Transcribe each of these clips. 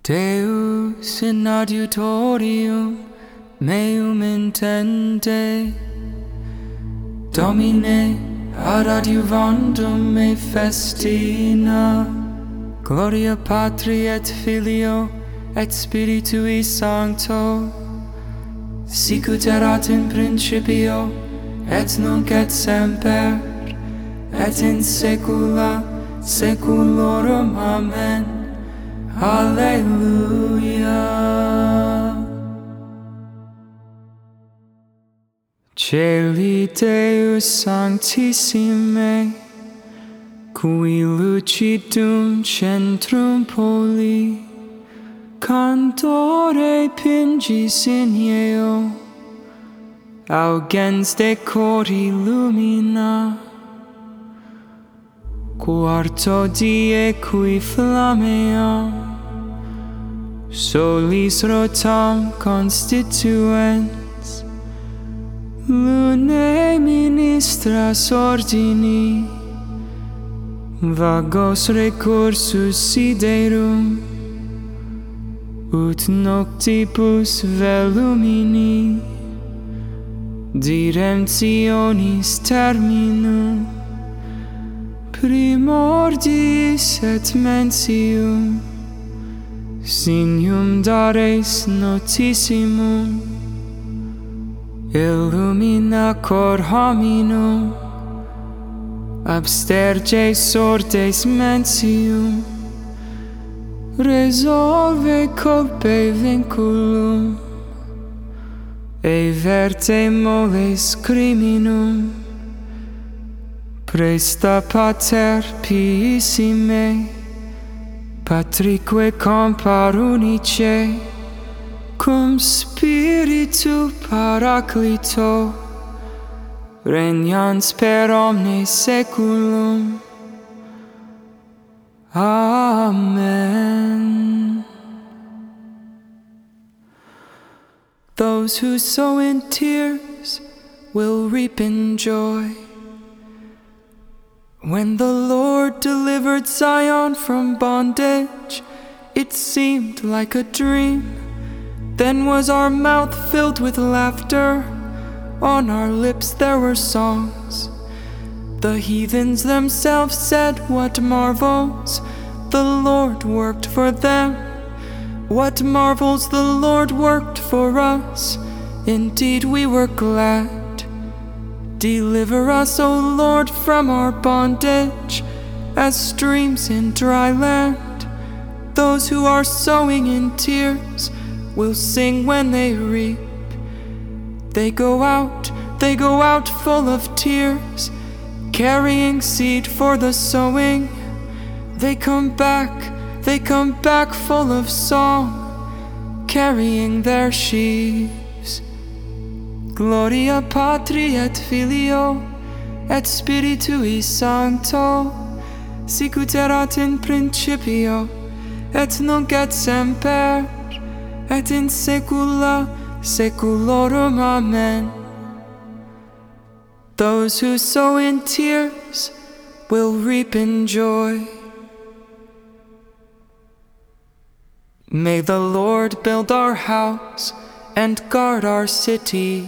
Deus in adiutorium meum intende, Domine ad adiuvandum me festina, Gloria Patri et Filio et Spiritui Sancto, sicut erat in principio et nunc et semper et in saecula saeculorum. Amen. Alleluia. Celi Deus sanctissime, qui lucidum centrum poli, cantore pingis in eo, augens decori lumina, quarto die qui flammeam, solis rotam constituens, lunae ministras ordini, vagos recursus siderum, ut noctibus velumini, diremptionis terminum, primordiis et mentium, signum dares notissimum, illumina cor hominum, absterge sortes mentium, resolve culpae vinculum, everte moles criminum, presta pater piissime, patrique compar unice, cum spiritu paraclito, regnans per omnes saeculum. Amen. Those who sow in tears will reap in joy. When the Lord delivered Zion from bondage, it seemed like a dream. Then was our mouth filled with laughter, on our lips there were songs. The heathens themselves said, "What marvels the Lord worked for them! What marvels the Lord worked for us! Indeed we were glad. Deliver us, O Lord, from our bondage, as streams in dry land. Those who are sowing in tears will sing when they reap. They go out full of tears, carrying seed for the sowing. They come back full of song, carrying their sheaves. Gloria Patri et Filio et Spiritui Sancto, sicut erat in principio et nunc et semper et in saecula saeculorum. Amen. Those who sow in tears will reap in joy. May the Lord build our house and guard our city.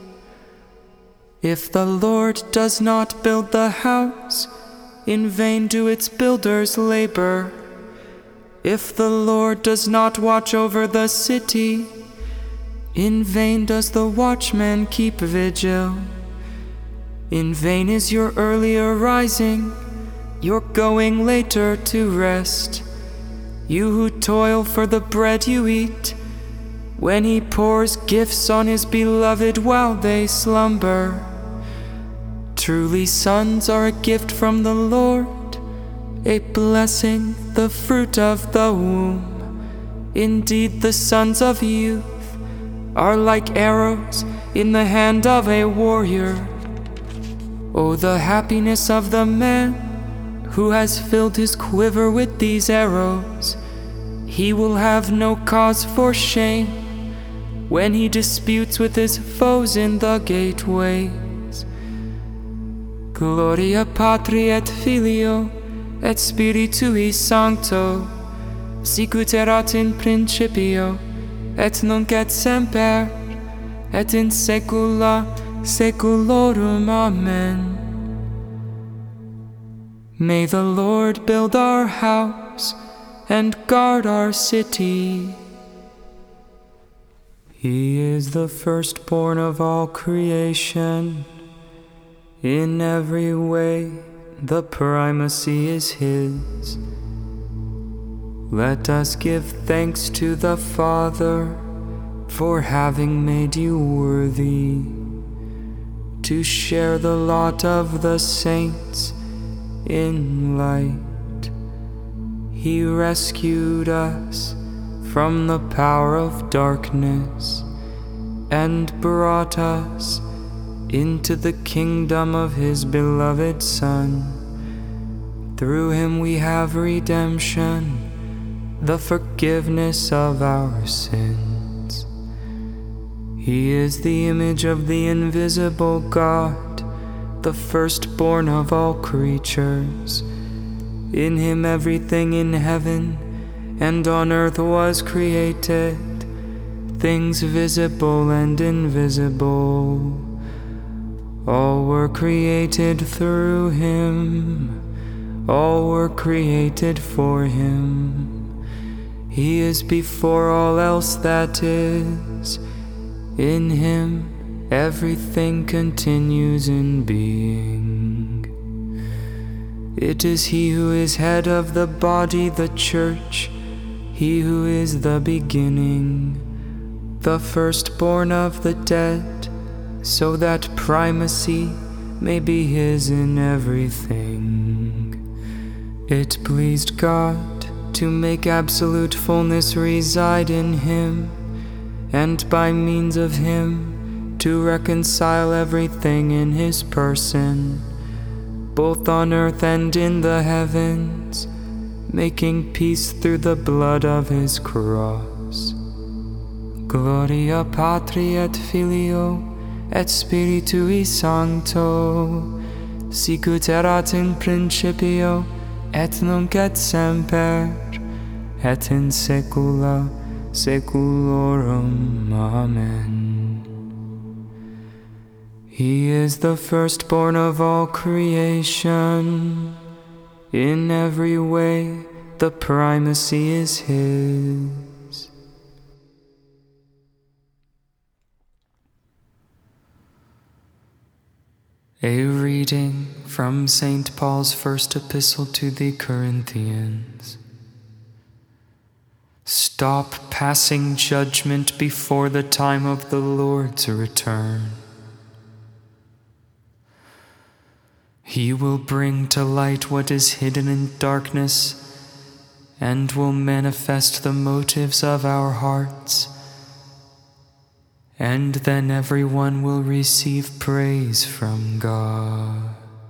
If the Lord does not build the house, in vain do its builders labor. If the Lord does not watch over the city, in vain does the watchman keep vigil. In vain is your early arising, your going later to rest. You who toil for the bread you eat, when he pours gifts on his beloved while they slumber. Truly sons are a gift from the Lord, a blessing, the fruit of the womb. Indeed, the sons of youth are like arrows in the hand of a warrior. Oh, the happiness of the man who has filled his quiver with these arrows. He will have no cause for shame when he disputes with his foes in the gateways. Gloria Patri et Filio et Spiritui Sancto, sicut erat in principio, et nunc et semper, et in saecula saeculorum. Amen. May the Lord build our house and guard our city. He is the firstborn of all creation. In every way, the primacy is his. Let us give thanks to the Father for having made you worthy to share the lot of the saints in light. He rescued us from the power of darkness and brought us into the kingdom of his beloved Son. Through him we have redemption, the forgiveness of our sins. He is the image of the invisible God, the firstborn of all creatures. In him everything in heaven and on earth was created, things visible and invisible. All were created through him, all were created for him. He is before all else that is. In him everything continues in being. It is he who is head of the body, the church, he who is the beginning, the firstborn of the dead, so that primacy may be his in everything. It pleased God to make absolute fullness reside in him, and by means of him to reconcile everything in his person, both on earth and in the heavens, making peace through the blood of his cross. Gloria Patri et Filio et Spiritui Sancto, sicut erat in principio, et nunc et semper, et in saecula saeculorum. Amen. He is the firstborn of all creation. In every way, the primacy is his. A reading from St. Paul's first epistle to the Corinthians. Stop passing judgment before the time of the Lord's return. He will bring to light what is hidden in darkness and will manifest the motives of our hearts. And then everyone will receive praise from God.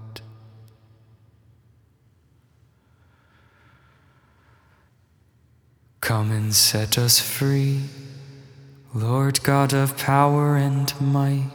Come and set us free, Lord God of power and might.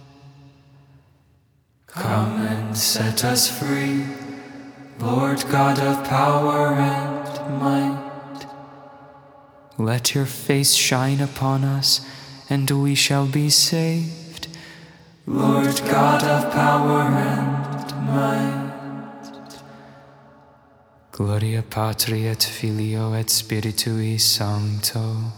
Come and set us free, Lord God of power and might. Let your face shine upon us, and we shall be saved, Lord God of power and might. Gloria Patri et Filio et Spiritui Sancto.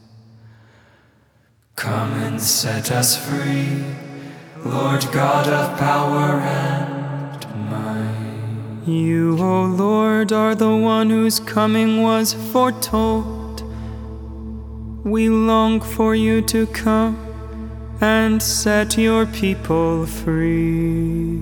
Come and set us free, Lord God of power and might. You, O Lord, are the one whose coming was foretold. We long for you to come and set your people free.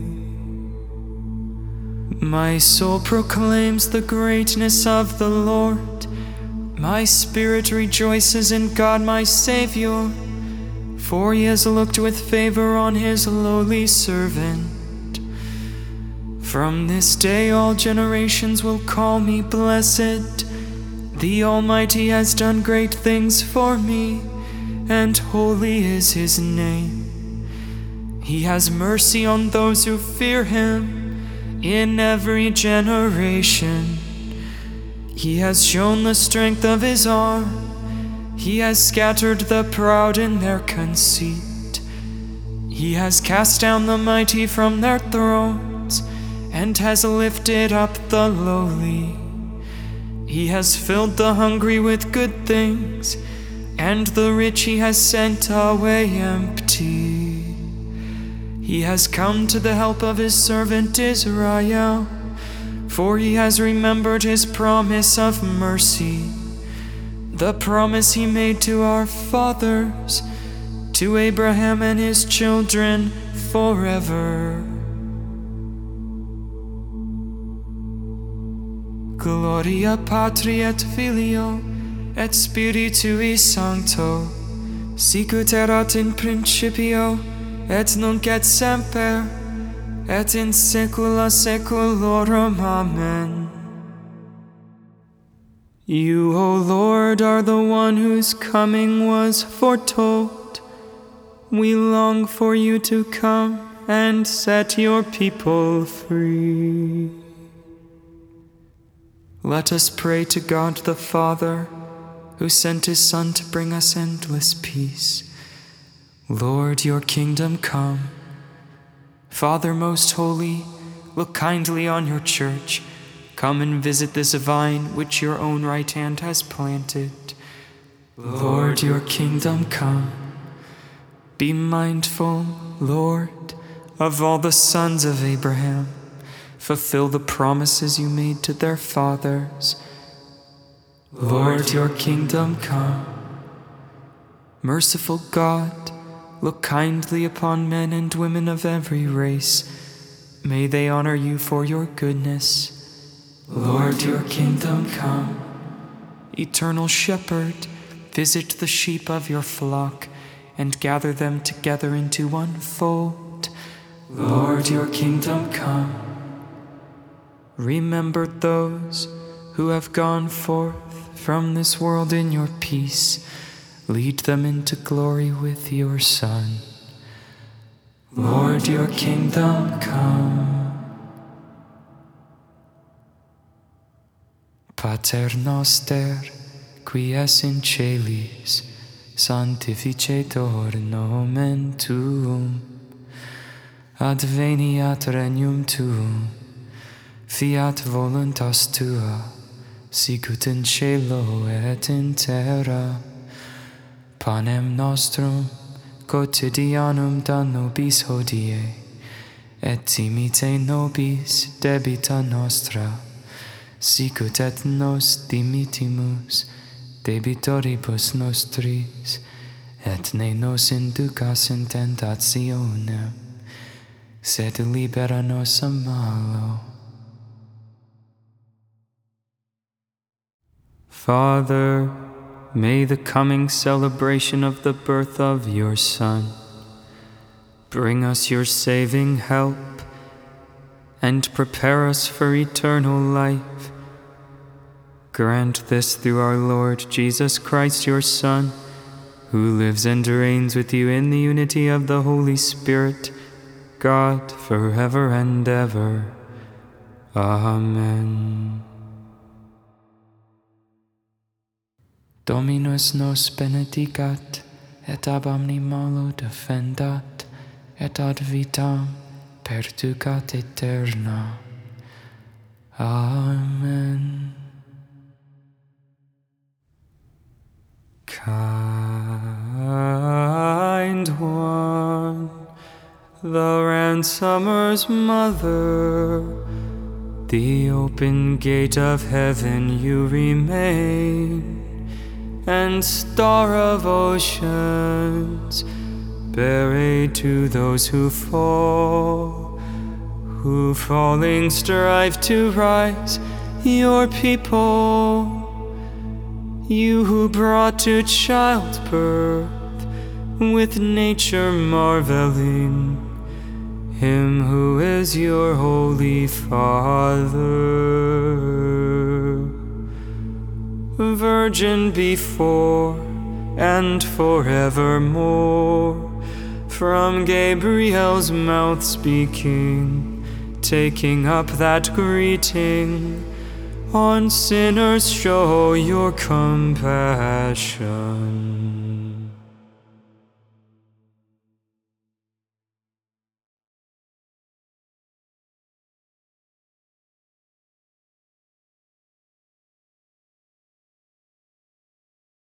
My soul proclaims the greatness of the Lord. My spirit rejoices in God my Savior, for he has looked with favor on his lowly servant. From this day all generations will call me blessed. The Almighty has done great things for me, and holy is his name. He has mercy on those who fear him in every generation. He has shown the strength of his arm. He has scattered the proud in their conceit. He has cast down the mighty from their thrones, and has lifted up the lowly. He has filled the hungry with good things, and the rich he has sent away empty. He has come to the help of his servant Israel, for he has remembered his promise of mercy, the promise he made to our fathers, to Abraham and his children forever. Gloria Patri et Filio et Spiritui Sancto, sicut erat in principio, et nunc et semper, et in saecula saeculorum. Amen. You, O Lord, are the one whose coming was foretold. We long for you to come and set your people free. Let us pray to God the Father, who sent his Son to bring us endless peace. Lord, your kingdom come. Father most holy, look kindly on your church. Come and visit this vine which your own right hand has planted. Lord, your kingdom come. Be mindful, Lord, of all the sons of Abraham. Fulfill the promises you made to their fathers. Lord, your kingdom come. Merciful God, look kindly upon men and women of every race. May they honor you for your goodness. Lord, your kingdom come. Eternal Shepherd, visit the sheep of your flock and gather them together into one fold. Lord, your kingdom come. Remember those who have gone forth from this world in your peace. Lead them into glory with your Son. Lord, your kingdom come. Pater noster, qui es in celis, sanctificetur nomen tuum. Adveniat regnum tuum. Fiat voluntas tua, sicut in cielo et in terra. Panem nostrum quotidianum da nobis hodie, et dimite nobis debita nostra, sicut et nos dimitimus debitoribus nostris, et ne nos inducas in tentationem, sed libera nos a malo. Father, may the coming celebration of the birth of your Son bring us your saving help and prepare us for eternal life. Grant this through our Lord Jesus Christ, your Son, who lives and reigns with you in the unity of the Holy Spirit, God, forever and ever. Amen. Dominus nos benedicat, et ab omni malo defendat, et ad vitam perducat aeterna. Amen. Kind One, the ransomer's mother, the open gate of heaven you remain, and star of oceans, bear aid to those who fall, who falling strive to rise, your people. You who brought to childbirth, with nature marveling, him who is your holy Father. Virgin before and forevermore, from Gabriel's mouth speaking, taking up that greeting, On sinners show your compassion.